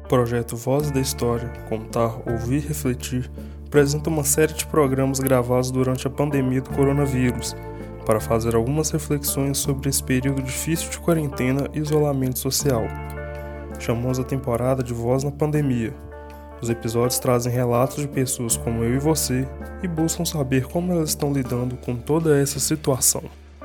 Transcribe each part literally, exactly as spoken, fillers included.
O projeto Voz da História, Contar, Ouvir, Refletir, apresenta uma série de programas gravados durante a pandemia do coronavírus, para fazer algumas reflexões sobre esse período difícil de quarentena e isolamento social. Chamamos a temporada de Voz na Pandemia. Os episódios trazem relatos de pessoas como eu e você e buscam saber como elas estão lidando com toda essa situação.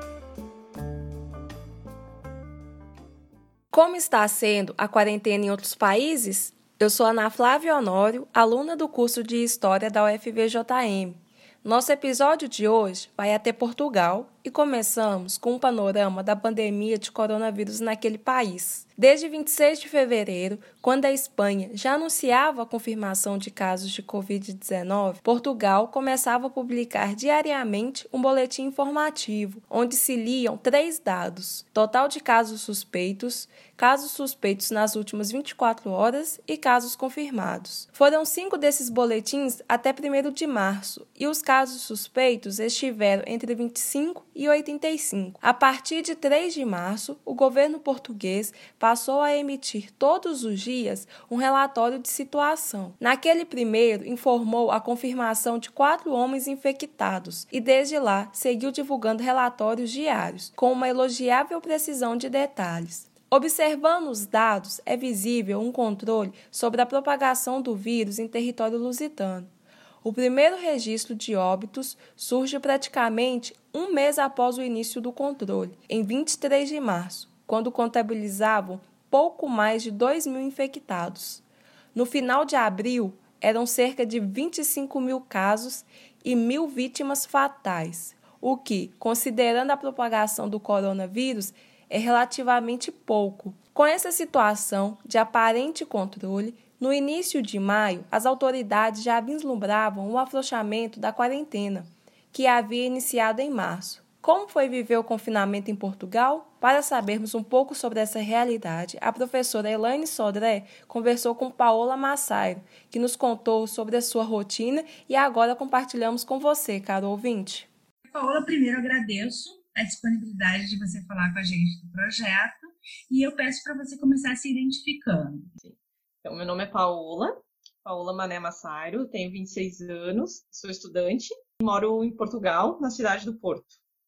Como está sendo a quarentena em outros países? Eu sou Ana Flávia Honório, aluna do curso de História da U F V J M. Nosso episódio de hoje vai até Portugal e começamos com um panorama da pandemia de coronavírus naquele país. Desde vinte e seis de fevereiro, quando a Espanha já anunciava a confirmação de casos de covid dezenove, Portugal começava a publicar diariamente um boletim informativo, onde se liam três dados: total de casos suspeitos, casos suspeitos nas últimas vinte e quatro horas e casos confirmados. Foram cinco desses boletins até primeiro de março, e os casos suspeitos estiveram entre vinte e cinco e oitenta e cinco. A partir de três de março, o governo português passou a emitir todos os dias um relatório de situação. Naquele primeiro, informou a confirmação de quatro homens infectados e, desde lá, seguiu divulgando relatórios diários, com uma elogiável precisão de detalhes. Observando os dados, é visível um controle sobre a propagação do vírus em território lusitano. O primeiro registro de óbitos surge praticamente um mês após o início do controle, em vinte e três de março, quando contabilizavam pouco mais de dois mil infectados. No final de abril, eram cerca de vinte e cinco mil casos e mil vítimas fatais, o que, considerando a propagação do coronavírus, é relativamente pouco. Com essa situação de aparente controle, no início de maio, as autoridades já vislumbravam o afrouxamento da quarentena, que havia iniciado em março. Como foi viver o confinamento em Portugal? Para sabermos um pouco sobre essa realidade, a professora Elaine Sodré conversou com Paola Massairo, que nos contou sobre a sua rotina e agora compartilhamos com você, caro ouvinte. Paola, primeiro agradeço a disponibilidade de você falar com a gente do projeto e eu peço para você começar se identificando. Sim. Então, meu nome é Paola, Paola Mané Massairo, tenho vinte e seis anos, sou estudante e moro em Portugal, na cidade do Porto.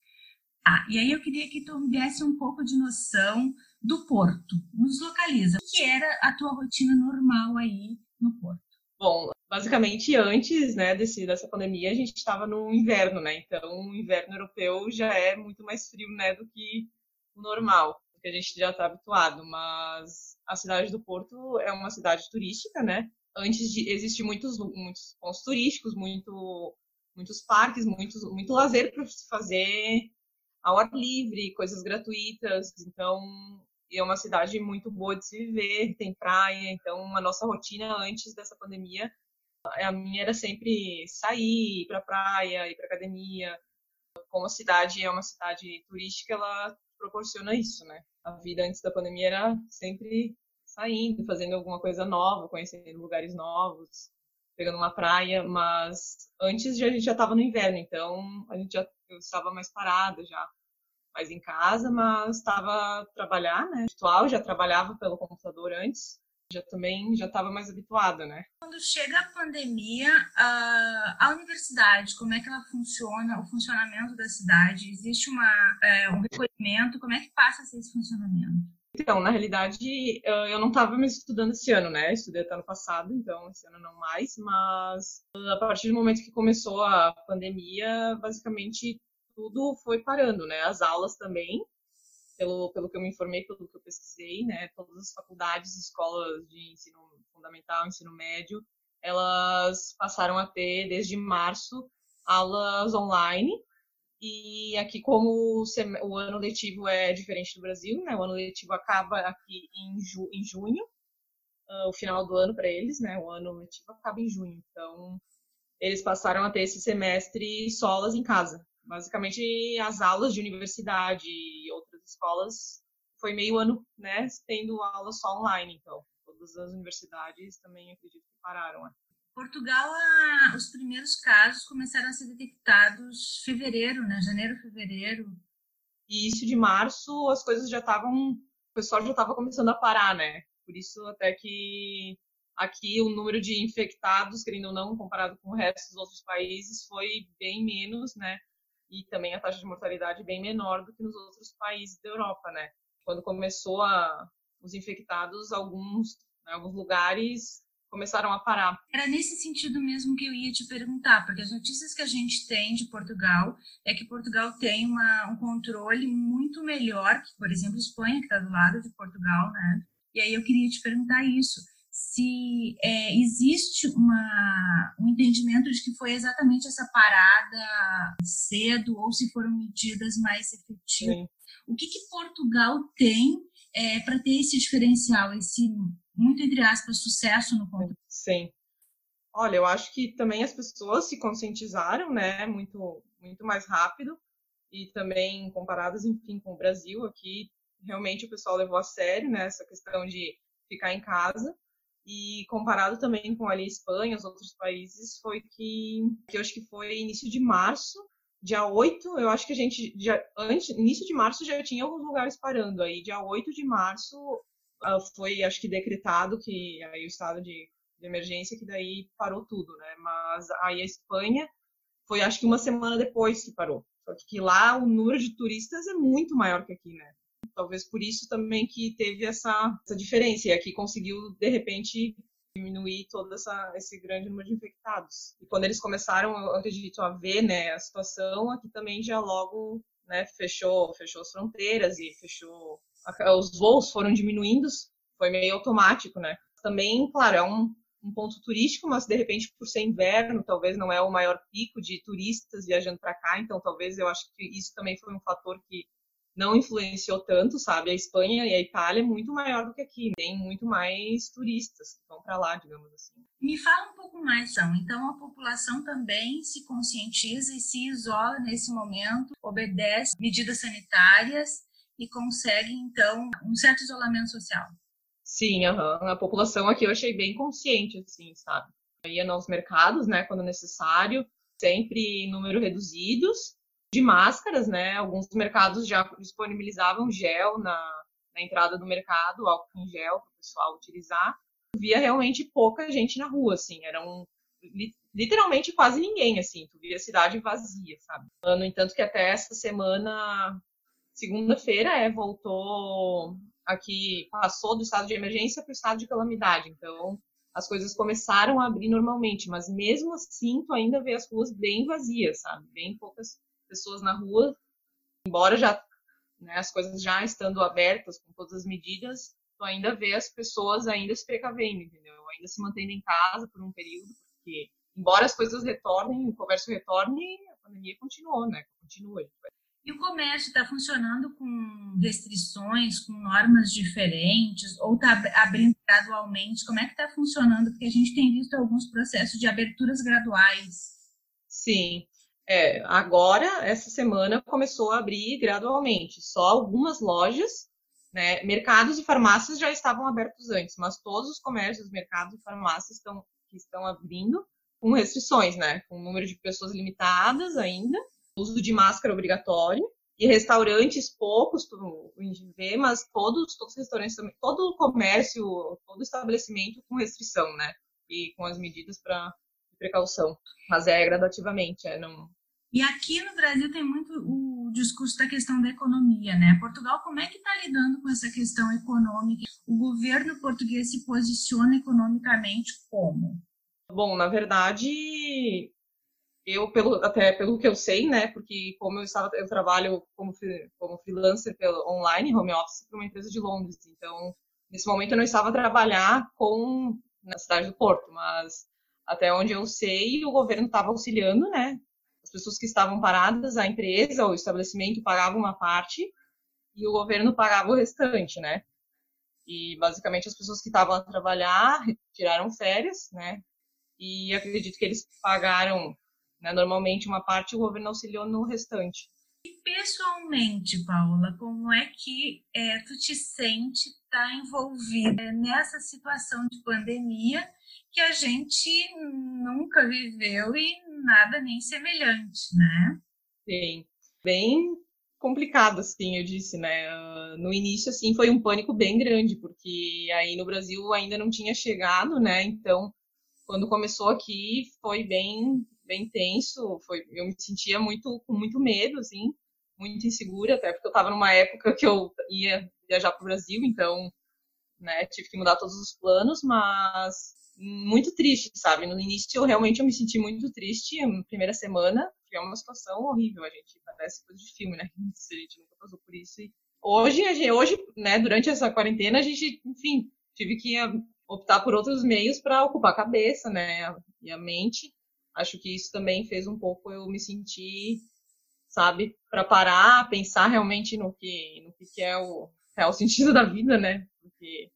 Ah, e aí eu queria que tu me desse um pouco de noção do Porto. Nos localiza. O que era a tua rotina normal aí no Porto? Bom, basicamente antes, né, desse, dessa pandemia a gente estava no inverno, né? Então o inverno europeu já é muito mais frio, né, do que o normal, porque a gente já está habituado. Mas a cidade do Porto é uma cidade turística, né? Antes de existir muitos, muitos pontos turísticos, muito, muitos parques, muitos, muito lazer para se fazer ao ar livre, coisas gratuitas. Então é uma cidade muito boa de se viver, tem praia. Então a nossa rotina antes dessa pandemia, a minha era sempre sair, ir para praia, ir para academia. Como a cidade é uma cidade turística, ela proporciona isso, né? A vida antes da pandemia era sempre saindo, fazendo alguma coisa nova, conhecendo lugares novos, pegando uma praia. Mas antes a gente já estava no inverno, então a gente já eu estava mais parada já. Mais em casa, mas estava a trabalhar, né? Virtual, já trabalhava pelo computador antes, já também já estava mais habituada, né? Quando chega a pandemia, a, a universidade, como é que ela funciona, o funcionamento da cidade? Existe uma, é, um recolhimento? Como é que passa a ser esse funcionamento? Então, na realidade, eu não estava mais estudando esse ano, né? Estudei até ano passado, então esse ano não mais, mas a partir do momento que começou a pandemia, basicamente tudo foi parando, né? As aulas também, pelo, pelo que eu me informei, pelo que eu pesquisei, né? Todas as faculdades, escolas de ensino fundamental, ensino médio, elas passaram a ter, desde março, aulas online. E aqui, como o, sem... o ano letivo é diferente do Brasil, né? O ano letivo acaba aqui em, ju... em junho, uh, o final do ano para eles, né? O ano letivo acaba em junho. Então, eles passaram a ter esse semestre só aulas em casa. Basicamente, as aulas de universidade e outras escolas foi meio ano, né, tendo aula só online. Então, todas as universidades também acredito que pararam. Né? Portugal, a, os primeiros casos começaram a ser detectados em fevereiro, né, janeiro, fevereiro. E isso de março, as coisas já estavam, o pessoal já estava começando a parar, né? Por isso até que aqui o número de infectados, querendo ou não, comparado com o resto dos outros países, foi bem menos, né? E também a taxa de mortalidade bem menor do que nos outros países da Europa, né? Quando começou a, os infectados, alguns, né, alguns lugares começaram a parar. Era nesse sentido mesmo que eu ia te perguntar, porque as notícias que a gente tem de Portugal é que Portugal tem uma, um controle muito melhor que, por exemplo, Espanha, que está do lado de Portugal, né? E aí eu queria te perguntar isso, se é, existe uma, um entendimento de que foi exatamente essa parada cedo ou se foram medidas mais efetivas. Sim. O que, que Portugal tem é, para ter esse diferencial, esse, muito entre aspas, sucesso no controle? Sim. Olha, eu acho que também as pessoas se conscientizaram, né, muito, muito mais rápido, e também comparadas, enfim, com o Brasil, aqui realmente o pessoal levou a sério, né, essa questão de ficar em casa, e comparado também com ali a Espanha, os outros países, foi que, que eu acho que foi início de março, dia oito, eu acho que a gente, já, antes, início de março já tinha alguns lugares parando, aí dia oito de março uh, foi, acho que decretado que aí o estado de, de emergência, que daí parou tudo, né, mas aí a Espanha foi, acho que uma semana depois que parou, só que lá o número de turistas é muito maior que aqui, né, talvez por isso também que teve essa, essa diferença, e aqui conseguiu, de repente, diminuir todo essa, esse grande número de infectados. E quando eles começaram, eu acredito, a ver, né, a situação, aqui também já logo, né, fechou, fechou as fronteiras e fechou... Os voos foram diminuindo, foi meio automático, né. Também, claro, é um, um ponto turístico, mas de repente, por ser inverno, talvez não é o maior pico de turistas viajando para cá, então talvez eu acho que isso também foi um fator que não influenciou tanto, sabe? A Espanha e a Itália é muito maior do que aqui, tem muito mais turistas que vão para lá, digamos assim. Me fala um pouco mais, então. Então, a população também se conscientiza e se isola nesse momento, obedece medidas sanitárias e consegue, então, um certo isolamento social. Sim, uhum. A população aqui eu achei bem consciente, assim, sabe? Ia nos mercados, né, quando necessário, sempre em número reduzidos, de máscaras, né? Alguns mercados já disponibilizavam gel na, na entrada do mercado, álcool em gel para o pessoal utilizar. Via realmente pouca gente na rua, assim, eram literalmente quase ninguém, assim, tu via a cidade vazia, sabe? No entanto que até essa semana, segunda-feira, é, voltou aqui, passou do estado de emergência para o estado de calamidade, então as coisas começaram a abrir normalmente, mas mesmo assim tu ainda vê as ruas bem vazias, sabe? Bem poucas pessoas na rua, embora já, né, as coisas já estando abertas com todas as medidas, tu ainda vê as pessoas ainda se precavendo, entendeu? Ainda se mantendo em casa por um período, porque embora as coisas retornem, o comércio retorne, a pandemia continuou, né? Continua. E o comércio está funcionando com restrições, com normas diferentes, ou está abrindo gradualmente? Como é que está funcionando? Porque a gente tem visto alguns processos de aberturas graduais. Sim. É, agora, essa semana, começou a abrir gradualmente. Só algumas lojas, né, mercados e farmácias já estavam abertos antes, mas todos os comércios, mercados e farmácias estão, que estão abrindo com restrições, né, com número de pessoas limitadas ainda, uso de máscara obrigatório, e restaurantes poucos, tu vê, mas todos, todos os restaurantes também, todo o comércio, todo o estabelecimento com restrição, né, e com as medidas para precaução, mas é gradativamente, é não. E aqui no Brasil tem muito o discurso da questão da economia, né? Portugal, como é que está lidando com essa questão econômica? O governo português se posiciona economicamente como? Bom, na verdade, eu pelo até pelo que eu sei, né? Porque como eu estava, eu trabalho como como freelancer pelo online, home office para uma empresa de Londres, então nesse momento eu não estava a trabalhar com na cidade do Porto, mas até onde eu sei, o governo estava auxiliando, né? As pessoas que estavam paradas, a empresa ou o estabelecimento pagava uma parte e o governo pagava o restante, né? E basicamente as pessoas que estavam a trabalhar tiraram férias, né? E acredito que eles pagaram, né, normalmente uma parte e o governo auxiliou no restante. E pessoalmente, Paula, como é que é, tu te sente estar tá envolvida nessa situação de pandemia que a gente nunca viveu e nada nem semelhante, né? Sim, bem complicado, assim, eu disse, né? No início, assim, foi um pânico bem grande, porque aí no Brasil ainda não tinha chegado, né? Então, quando começou aqui, foi bem, bem tenso. Foi, eu me sentia muito, com muito medo, assim, muito insegura, até porque eu estava numa época que eu ia viajar para o Brasil, então, né, tive que mudar todos os planos, mas muito triste, sabe? No início, eu realmente eu me senti muito triste. Na primeira semana, que é uma situação horrível, a gente parece coisa de filme, né? A gente nunca passou por isso. E hoje, a gente, hoje, né, durante essa quarentena, a gente, enfim, tive que optar por outros meios para ocupar a cabeça, né, e a mente. Acho que isso também fez um pouco eu me sentir, sabe, para parar, pensar realmente no que, no que é o real sentido da vida, né? Porque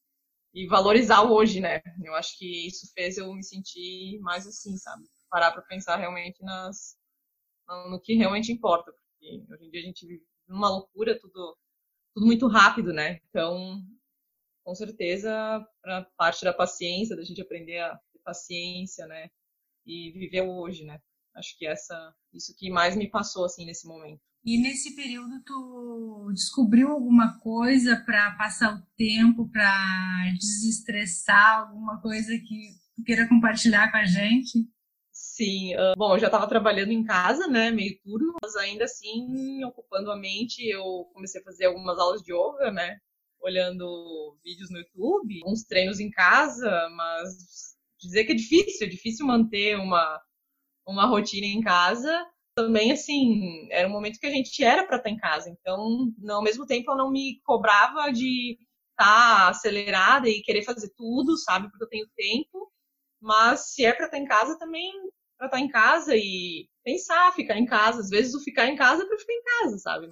e valorizar o hoje, né? Eu acho que isso fez eu me sentir mais assim, sabe? Parar para pensar realmente nas no que realmente importa, porque hoje em dia a gente vive numa loucura, tudo tudo muito rápido, né? Então, com certeza, para parte da paciência, da gente aprender a ter paciência, né? E viver o hoje, né? Acho que essa isso que mais me passou assim nesse momento. E nesse período tu descobriu alguma coisa para passar o tempo, para desestressar, alguma coisa que tu queira compartilhar com a gente? Sim, uh, bom, eu já estava trabalhando em casa, né, meio turno, mas ainda assim, ocupando a mente, eu comecei a fazer algumas aulas de yoga, né, olhando vídeos no YouTube, uns treinos em casa, mas dizer que é difícil, é difícil manter uma, uma rotina em casa. Também, assim, era um momento que a gente era para estar em casa, então, não, ao mesmo tempo, eu não me cobrava de estar acelerada e querer fazer tudo, sabe, porque eu tenho tempo, mas se é para estar em casa, também para estar em casa e pensar, ficar em casa. Às vezes, o ficar em casa é para ficar em casa, sabe?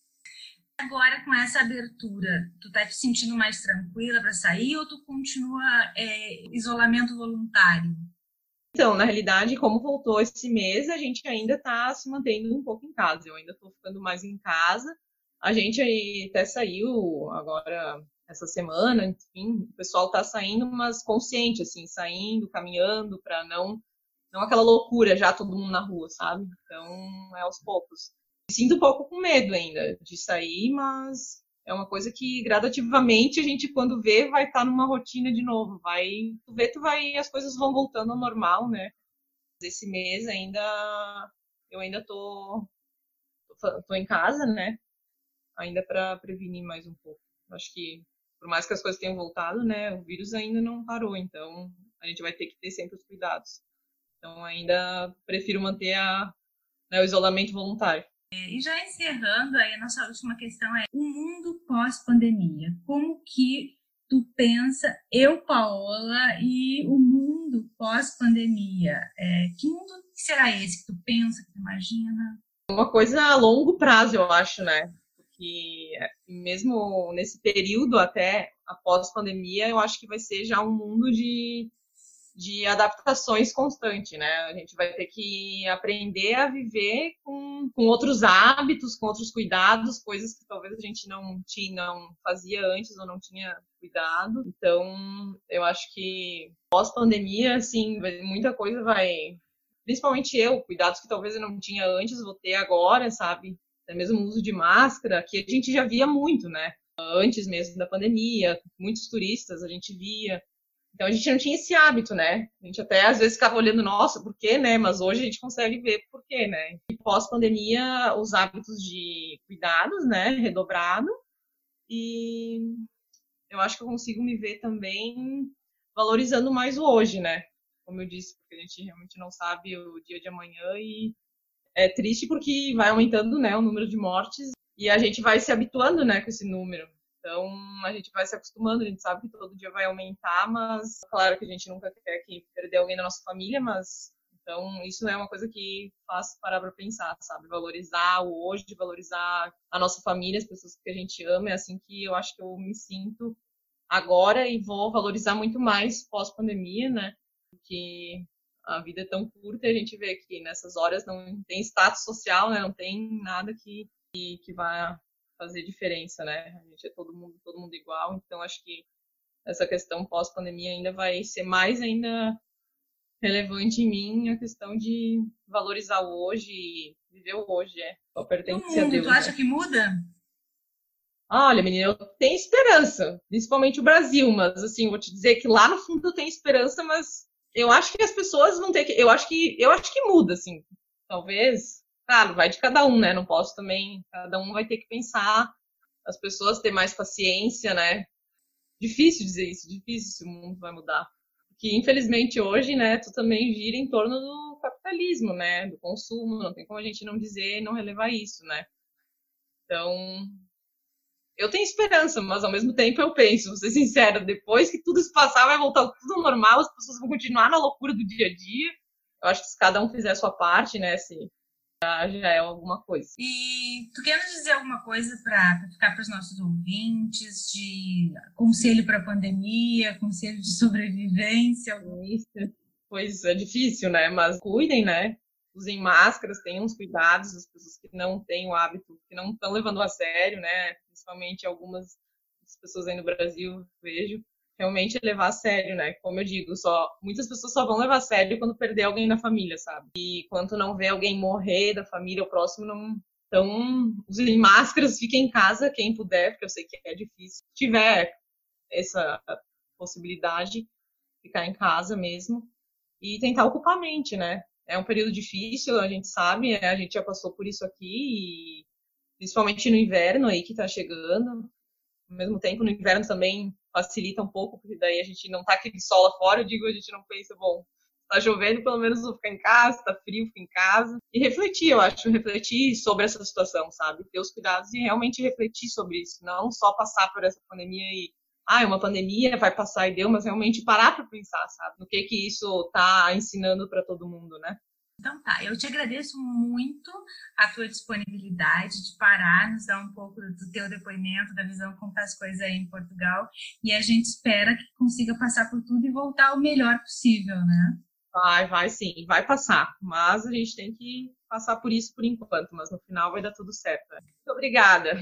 Agora, com essa abertura, tu tá te sentindo mais tranquila para sair ou tu continua é, isolamento voluntário? Então, na realidade, como voltou esse mês, a gente ainda está se mantendo um pouco em casa. Eu ainda estou ficando mais em casa. A gente aí até saiu agora essa semana, enfim, o pessoal está saindo, mas consciente, assim, saindo, caminhando, para não, não aquela loucura já todo mundo na rua, sabe? Então, é aos poucos. Me sinto um pouco com medo ainda de sair, mas é uma coisa que gradativamente a gente, quando vê, vai estar numa rotina de novo. Vai, tu vê, tu vai, as coisas vão voltando ao normal, né? Esse mês ainda, eu ainda tô, tô, tô em casa, né? Ainda para prevenir mais um pouco. Acho que, por mais que as coisas tenham voltado, né? O vírus ainda não parou, então a gente vai ter que ter sempre os cuidados. Então, ainda prefiro manter a, né, o isolamento voluntário. E já encerrando, aí a nossa última questão é o mundo pós-pandemia. Como que tu pensa, eu, Paola, e o mundo pós-pandemia? É, que mundo será esse que tu pensa, que tu imagina? Uma coisa a longo prazo, eu acho, né? Porque mesmo nesse período até após pandemia, eu acho que vai ser já um mundo de de adaptações constante, né? A gente vai ter que aprender a viver com, com outros hábitos, com outros cuidados, coisas que talvez a gente não tinha, não fazia antes ou não tinha cuidado. Então, eu acho que pós-pandemia, assim, muita coisa vai... Principalmente eu, cuidados que talvez eu não tinha antes, vou ter agora, sabe? Até mesmo o uso de máscara, que a gente já via muito, né? Antes mesmo da pandemia, muitos turistas a gente via. Então, a gente não tinha esse hábito, né? A gente até, às vezes, ficava olhando, nossa, por quê, né? Mas hoje a gente consegue ver por quê, né? E pós-pandemia, os hábitos de cuidados, né? Redobrado. E eu acho que eu consigo me ver também valorizando mais o hoje, né? Como eu disse, porque a gente realmente não sabe o dia de amanhã e é triste porque vai aumentando, né, o número de mortes e a gente vai se habituando, né, com esse número. Então, a gente vai se acostumando, a gente sabe que todo dia vai aumentar, mas claro que a gente nunca quer que perder alguém da nossa família, mas então isso é uma coisa que faz parar para pensar, sabe? Valorizar o hoje, valorizar a nossa família, as pessoas que a gente ama, é assim que eu acho que eu me sinto agora e vou valorizar muito mais pós-pandemia, né? Porque a vida é tão curta e a gente vê que nessas horas não tem status social, né? Não tem nada que, que, que vá fazer diferença, né? A gente é todo mundo, todo mundo igual, então acho que essa questão pós-pandemia ainda vai ser mais ainda relevante em mim, a questão de valorizar o hoje e viver o hoje, é. Só pertence mundo, a Deus. Tu acha né? que muda? Olha, menina, eu tenho esperança, principalmente o Brasil, mas assim, vou te dizer que lá no fundo eu tenho esperança, mas eu acho que as pessoas vão ter que, eu acho que, eu acho que muda, assim, talvez, claro, vai de cada um, né, não posso também, cada um vai ter que pensar, as pessoas ter mais paciência, né, difícil dizer isso, difícil se o mundo vai mudar, porque infelizmente hoje, né, tu também gira em torno do capitalismo, né, do consumo, não tem como a gente não dizer, não relevar isso, né, então... Eu tenho esperança, mas ao mesmo tempo eu penso, vou ser sincera, depois que tudo isso passar, vai voltar tudo normal, as pessoas vão continuar na loucura do dia a dia. Eu acho que se cada um fizer a sua parte, né, assim, já, já é alguma coisa. E tu quer nos dizer alguma coisa para ficar para os nossos ouvintes, de conselho para a pandemia, conselho de sobrevivência? Isso, pois é difícil, né, mas cuidem, né, usem máscaras, tenham uns cuidados, as pessoas que não têm o hábito, que não estão levando a sério, né, principalmente algumas pessoas aí no Brasil, vejo, realmente levar a sério, né, como eu digo, só, muitas pessoas só vão levar a sério quando perder alguém da família, sabe, e quando não vê alguém morrer da família, o próximo não, então, usem máscaras, fiquem em casa, quem puder, porque eu sei que é difícil, se tiver essa possibilidade, ficar em casa mesmo, e tentar ocupar a mente, né, é um período difícil, a gente sabe, né? A gente já passou por isso aqui, e principalmente no inverno aí que tá chegando. Ao mesmo tempo, no inverno também facilita um pouco, porque daí a gente não tá aquele sol lá fora, eu digo, a gente não pensa, bom, tá chovendo, pelo menos vou ficar em casa, tá frio, fica em casa. E refletir, eu acho, refletir sobre essa situação, sabe? Ter os cuidados e realmente refletir sobre isso, não só passar por essa pandemia e ah, é uma pandemia, vai passar e deu, mas realmente parar para pensar, sabe? No que que isso tá ensinando para todo mundo, né? Então tá, eu te agradeço muito a tua disponibilidade de parar, nos dar um pouco do teu depoimento, da visão como tá as coisas aí em Portugal, e a gente espera que consiga passar por tudo e voltar o melhor possível, né? Vai, vai sim, vai passar, mas a gente tem que passar por isso por enquanto, mas no final vai dar tudo certo. Muito obrigada!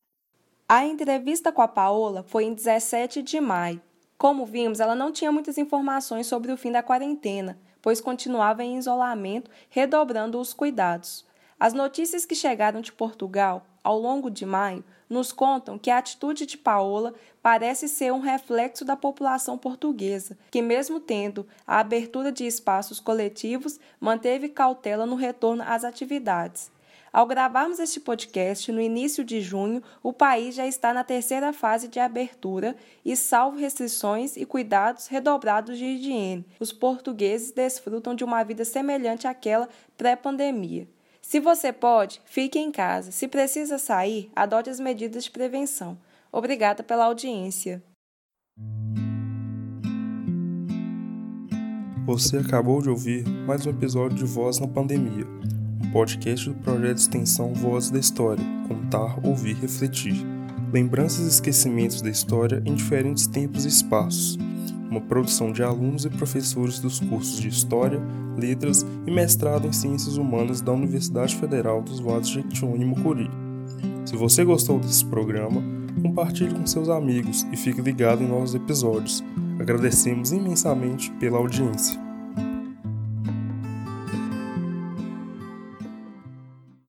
A entrevista com a Paola foi em dezessete de maio. Como vimos, ela não tinha muitas informações sobre o fim da quarentena, pois continuava em isolamento, redobrando os cuidados. As notícias que chegaram de Portugal ao longo de maio nos contam que a atitude de Paola parece ser um reflexo da população portuguesa, que mesmo tendo a abertura de espaços coletivos, manteve cautela no retorno às atividades. Ao gravarmos este podcast no início de junho, o país já está na terceira fase de abertura e, salvo restrições e cuidados redobrados de higiene, os portugueses desfrutam de uma vida semelhante àquela pré-pandemia. Se você pode, fique em casa. Se precisa sair, adote as medidas de prevenção. Obrigada pela audiência. Você acabou de ouvir mais um episódio de Voz na Pandemia, um podcast do projeto de extensão Voz da História, contar, ouvir, refletir. Lembranças e esquecimentos da história em diferentes tempos e espaços. Uma produção de alunos e professores dos cursos de História, Letras e Mestrado em Ciências Humanas da Universidade Federal dos Vales de Jequitinhonha e Mucuri. Se você gostou desse programa, compartilhe com seus amigos e fique ligado em novos episódios. Agradecemos imensamente pela audiência.